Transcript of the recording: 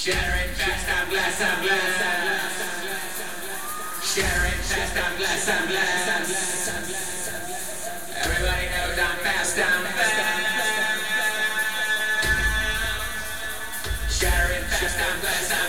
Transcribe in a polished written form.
Shattering fast on glass on glass. Shattering fast on glass on glass. Everybody knows I'm fast on fast. Shattering fast on glass on glass.